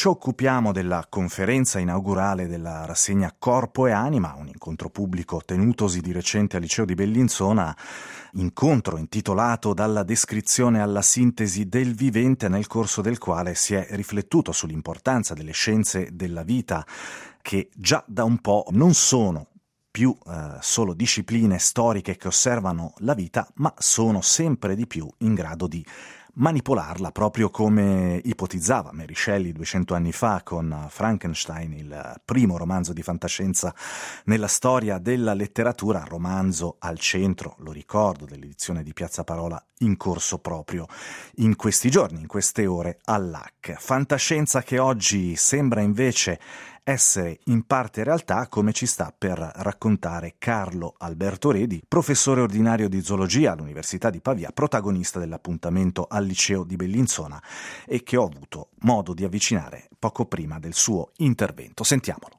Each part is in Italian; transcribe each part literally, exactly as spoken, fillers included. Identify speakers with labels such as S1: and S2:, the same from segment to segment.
S1: ci occupiamo della conferenza inaugurale della rassegna Corpo e Anima, un incontro pubblico tenutosi di recente al Liceo di Bellinzona, incontro intitolato Dalla descrizione alla sintesi del vivente, nel corso del quale si è riflettuto sull'importanza delle scienze della vita, che già da un po' non sono più eh, solo discipline storiche che osservano la vita, ma sono sempre di più in grado di manipolarla, proprio come ipotizzava Mary Shelley duecento anni fa con Frankenstein, il primo romanzo di fantascienza nella storia della letteratura, romanzo al centro, lo ricordo, dell'edizione di Piazza Parola in corso proprio in questi giorni, in queste ore all'A C. Fantascienza che oggi sembra invece essere in parte realtà, come ci sta per raccontare Carlo Alberto Redi, professore ordinario di zoologia all'Università di Pavia, protagonista dell'appuntamento al Liceo di Bellinzona e che ho avuto modo di avvicinare poco prima del suo intervento. Sentiamolo.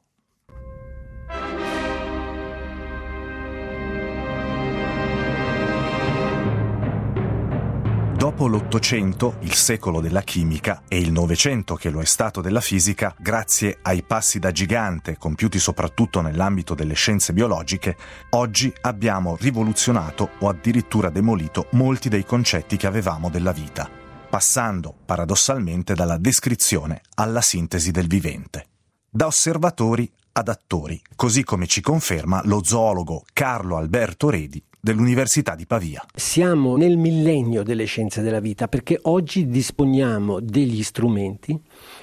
S1: Dopo l'Ottocento, il secolo della chimica, e il Novecento, che lo è stato della fisica, grazie ai passi da gigante compiuti soprattutto nell'ambito delle scienze biologiche, oggi abbiamo rivoluzionato o addirittura demolito molti dei concetti che avevamo della vita, passando paradossalmente dalla descrizione alla sintesi del vivente. Da osservatori ad attori, così come ci conferma lo zoologo Carlo Alberto Redi dell'Università di Pavia.
S2: Siamo nel millennio delle scienze della vita, perché oggi disponiamo degli strumenti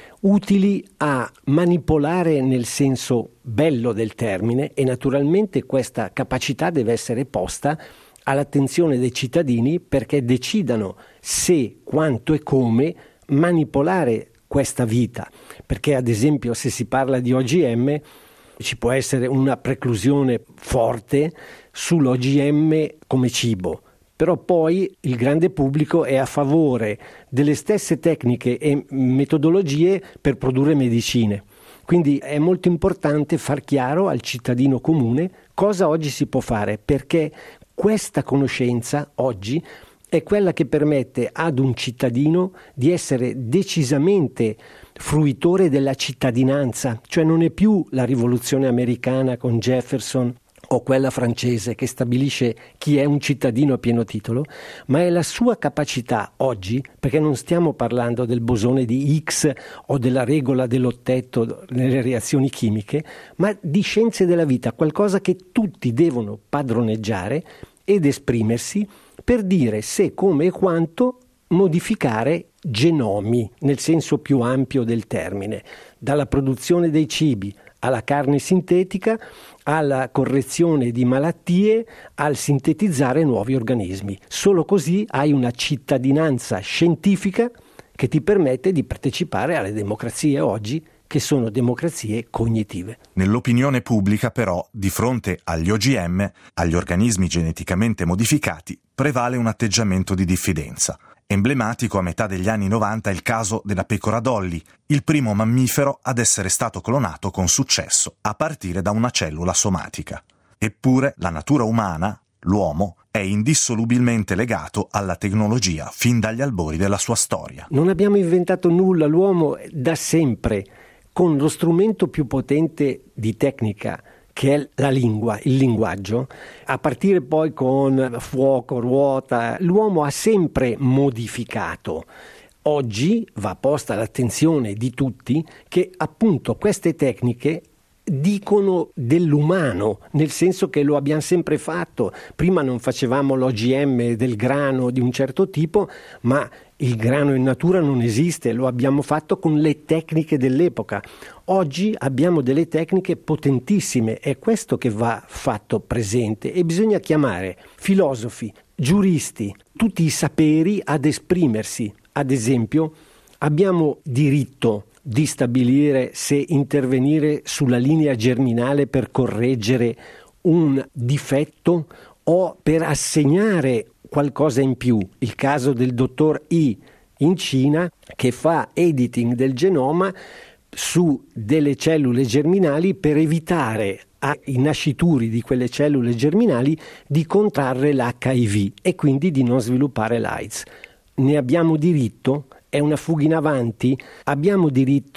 S2: utili a manipolare nel senso bello del termine, e naturalmente questa capacità deve essere posta all'attenzione dei cittadini perché decidano se, quanto e come manipolare questa vita. Perché ad esempio, se si parla di O G M, ci può essere una preclusione forte sull'O G M come cibo, però poi il grande pubblico è a favore delle stesse tecniche e metodologie per produrre medicine. Quindi è molto importante far chiaro al cittadino comune cosa oggi si può fare, perché questa conoscenza oggi è quella che permette ad un cittadino di essere decisamente fruitore della cittadinanza, cioè non è più la rivoluzione americana con Jefferson o quella francese che stabilisce chi è un cittadino a pieno titolo, ma è la sua capacità oggi, perché non stiamo parlando del bosone di Higgs o della regola dell'ottetto nelle reazioni chimiche, ma di scienze della vita, qualcosa che tutti devono padroneggiare ed esprimersi per dire se, come e quanto modificare genomi nel senso più ampio del termine, dalla produzione dei cibi alla carne sintetica, alla correzione di malattie, al sintetizzare nuovi organismi. Solo così hai una cittadinanza scientifica che ti permette di partecipare alle democrazie oggi, che sono democrazie cognitive.
S1: Nell'opinione pubblica, però, di fronte agli O G M, agli organismi geneticamente modificati, prevale un atteggiamento di diffidenza. Emblematico a metà degli anni novanta è il caso della pecora Dolly, il primo mammifero ad essere stato clonato con successo a partire da una cellula somatica. Eppure la natura umana, l'uomo, è indissolubilmente legato alla tecnologia fin dagli albori della sua storia.
S2: Non abbiamo inventato nulla, l'uomo da sempre, con lo strumento più potente di tecnica, che è la lingua, il linguaggio, a partire poi con fuoco, ruota, l'uomo ha sempre modificato. Oggi va posta l'attenzione di tutti che appunto queste tecniche dicono dell'umano, nel senso che lo abbiamo sempre fatto. Prima non facevamo l'O G M del grano di un certo tipo, ma il grano in natura non esiste, lo abbiamo fatto con le tecniche dell'epoca. Oggi abbiamo delle tecniche potentissime, è questo che va fatto presente e bisogna chiamare filosofi, giuristi, tutti i saperi ad esprimersi. Ad esempio, abbiamo diritto di stabilire se intervenire sulla linea germinale per correggere un difetto o per assegnare qualcosa in più. Il caso del dottor I in Cina che fa editing del genoma su delle cellule germinali per evitare ai nascituri di quelle cellule germinali di contrarre l'H I V e quindi di non sviluppare l'AIDS. Ne abbiamo diritto? È una fuga in avanti? Abbiamo diritto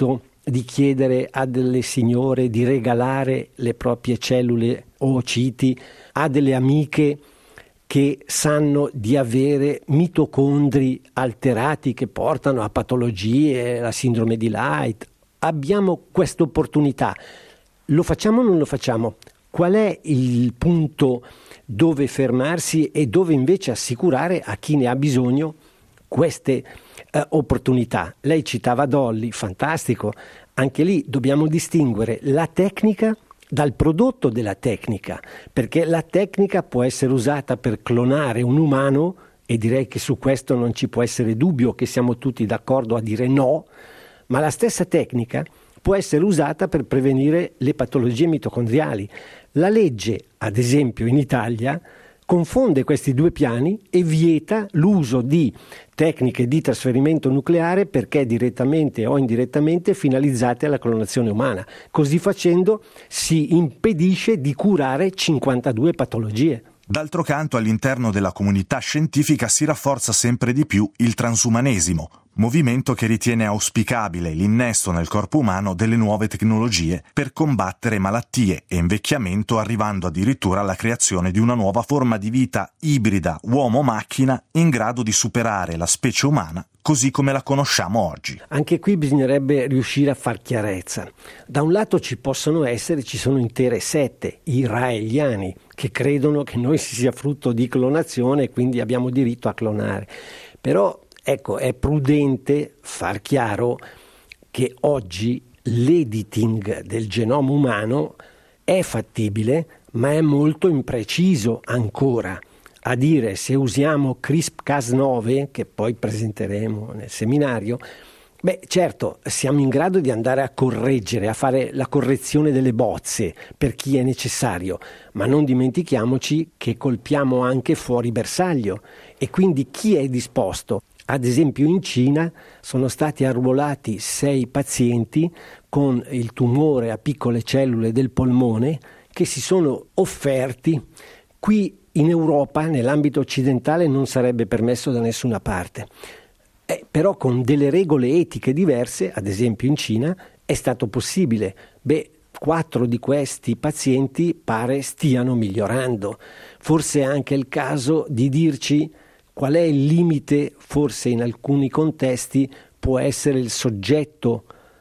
S2: di chiedere a delle signore di regalare le proprie cellule oociti a delle amiche che sanno di avere mitocondri alterati che portano a patologie, la sindrome di Light. Abbiamo questa opportunità. Lo facciamo o non lo facciamo? Qual è il punto dove fermarsi e dove invece assicurare a chi ne ha bisogno queste eh, opportunità? Lei citava Dolly, fantastico. Anche lì dobbiamo distinguere la tecnica dal prodotto della tecnica, perché la tecnica può essere usata per clonare un umano, e direi che su questo non ci può essere dubbio, che siamo tutti d'accordo a dire no, ma la stessa tecnica può essere usata per prevenire le patologie mitocondriali. La legge, ad esempio in Italia, confonde questi due piani e vieta l'uso di tecniche di trasferimento nucleare perché direttamente o indirettamente finalizzate alla clonazione umana. Così facendo si impedisce di curare cinquantadue patologie.
S1: D'altro canto, all'interno della comunità scientifica si rafforza sempre di più il transumanesimo, movimento che ritiene auspicabile l'innesto nel corpo umano delle nuove tecnologie per combattere malattie e invecchiamento, arrivando addirittura alla creazione di una nuova forma di vita ibrida uomo-macchina in grado di superare la specie umana così come la conosciamo oggi.
S2: Anche qui bisognerebbe riuscire a far chiarezza. Da un lato ci possono essere, ci sono intere sette, i raeliani, che credono che noi si sia frutto di clonazione e quindi abbiamo diritto a clonare. Però ecco, è prudente far chiaro che oggi l'editing del genoma umano è fattibile, ma è molto impreciso ancora. A dire, se usiamo CRISPR Cas nove, che poi presenteremo nel seminario, beh, certo, siamo in grado di andare a correggere, a fare la correzione delle bozze per chi è necessario, ma non dimentichiamoci che colpiamo anche fuori bersaglio e quindi chi è disposto? Ad esempio in Cina sono stati arruolati sei pazienti con il tumore a piccole cellule del polmone che si sono offerti. Qui in Europa, nell'ambito occidentale, non sarebbe permesso da nessuna parte. Eh, però con delle regole etiche diverse, ad esempio in Cina, è stato possibile. Beh, quattro di questi pazienti pare stiano migliorando. Forse è anche il caso di dirci qual è il limite, forse in alcuni contesti può essere il soggetto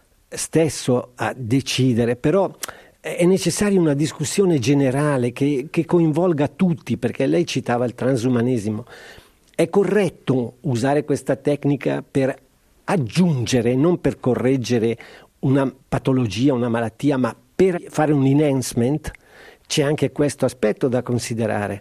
S2: stesso a decidere, però è necessaria una discussione generale che, che coinvolga tutti, perché lei citava il transumanesimo. È corretto usare questa tecnica per aggiungere, non per correggere una patologia, una malattia, ma per fare un enhancement? C'è anche questo aspetto da considerare,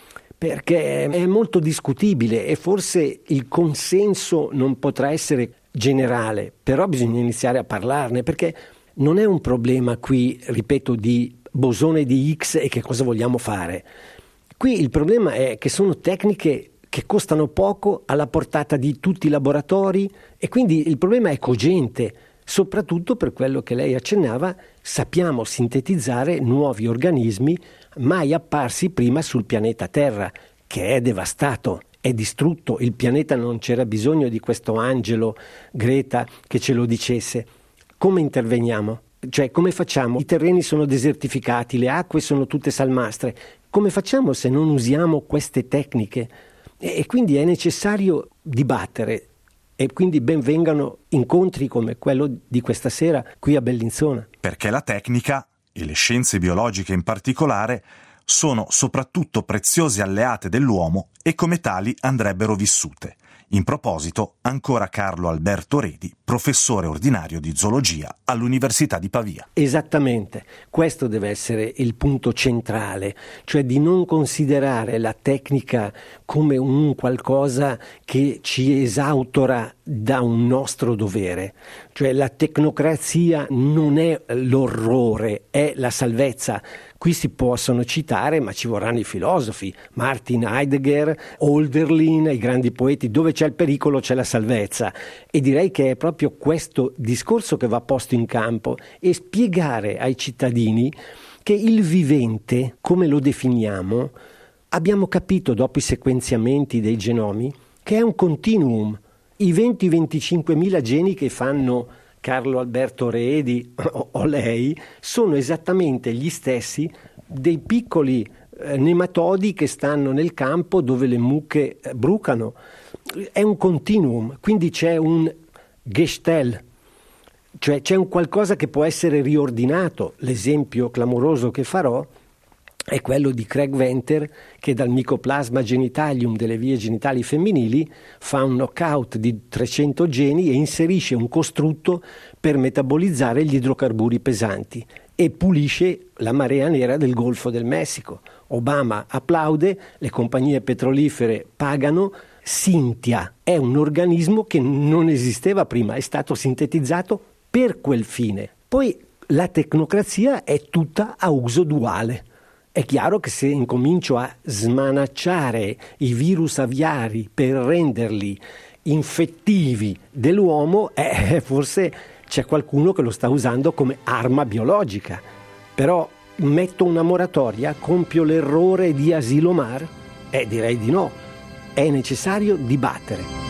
S2: perché è molto discutibile e forse il consenso non potrà essere generale, però bisogna iniziare a parlarne, perché non è un problema qui, ripeto, di bosone di Higgs e che cosa vogliamo fare. Qui il problema è che sono tecniche che costano poco, alla portata di tutti i laboratori, e quindi il problema è cogente, soprattutto per quello che lei accennava, sappiamo sintetizzare nuovi organismi mai apparsi prima sul pianeta Terra, che è devastato, è distrutto. Il pianeta non c'era bisogno di questo angelo Greta che ce lo dicesse. Come interveniamo? Cioè, come facciamo? I terreni sono desertificati, le acque sono tutte salmastre. Come facciamo se non usiamo queste tecniche? E, e quindi è necessario dibattere, e quindi ben vengano incontri come quello di questa sera qui a Bellinzona.
S1: Perché la tecnica, e le scienze biologiche in particolare, sono soprattutto preziose alleate dell'uomo e come tali andrebbero vissute. In proposito, ancora Carlo Alberto Redi, professore ordinario di zoologia all'Università di Pavia.
S2: Esattamente, questo deve essere il punto centrale, cioè di non considerare la tecnica come un qualcosa che ci esautora da un nostro dovere. Cioè la tecnocrazia non è l'orrore, è la salvezza. Qui si possono citare, ma ci vorranno i filosofi, Martin Heidegger, Hölderlin, i grandi poeti. Dove c'è il pericolo c'è la salvezza, e direi che è proprio questo discorso che va posto in campo, e spiegare ai cittadini che il vivente, come lo definiamo, abbiamo capito dopo i sequenziamenti dei genomi che è un continuum. I venti venticinquemila geni che fanno Carlo Alberto Reedi o lei, sono esattamente gli stessi dei piccoli eh, nematodi che stanno nel campo dove le mucche eh, brucano. È un continuum, quindi c'è un Gestell, cioè c'è un qualcosa che può essere riordinato. L'esempio clamoroso che farò è quello di Craig Venter, che dal micoplasma genitalium delle vie genitali femminili fa un knockout di trecento geni e inserisce un costrutto per metabolizzare gli idrocarburi pesanti e pulisce la marea nera del Golfo del Messico. Obama applaude, le compagnie petrolifere pagano. Cynthia è un organismo che non esisteva prima, è stato sintetizzato per quel fine. Poi la tecnocrazia è tutta a uso duale. È chiaro che se incomincio a smanacciare i virus aviari per renderli infettivi dell'uomo, eh, forse c'è qualcuno che lo sta usando come arma biologica. Però metto una moratoria, compio l'errore di Asilomar? Eh, direi di no. È necessario dibattere.